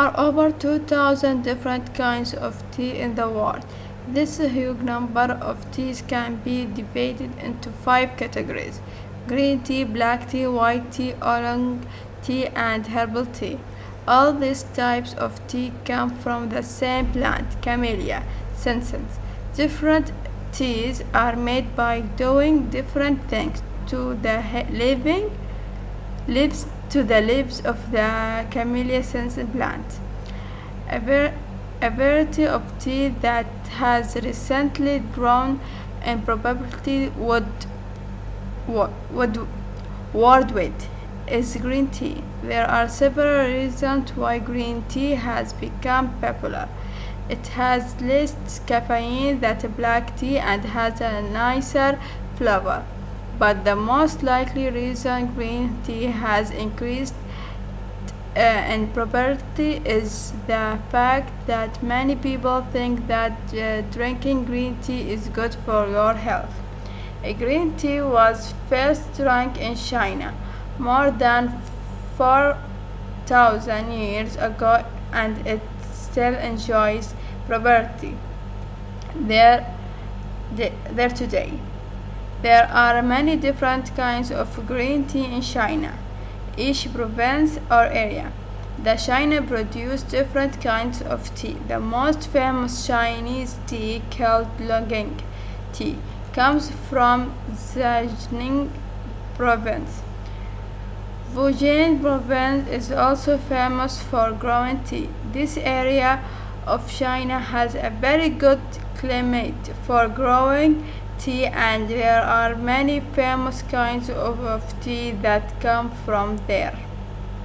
are over 2,000 different kinds of tea in the world. This huge number of teas can be divided into 5 categories: green tea, black tea, white tea, oolong tea, and herbal tea. All these types of tea come from the same plant, Camellia sinensis. Different teas are made by doing different things to the leaves of the Camellia sinensis plant. A variety of tea that has recently grown in popularity worldwide is green tea. There are several reasons why green tea has become popular. It has less caffeine than black tea and has a nicer flavor. But the most likely reason green tea has increased in popularity is the fact that many people think that drinking green tea is good for your health. Green tea was first drunk in China more than 4,000 years ago, and it still enjoys popularity there today. There are many different kinds of green tea in China, each province or area. The China produce different kinds of tea. The most famous Chinese tea, called Longjing tea, comes from Zhejiang province. Fujian province is also famous for growing tea. This area of China has a very good climate for growing tea, and there are many famous kinds of tea that come from there.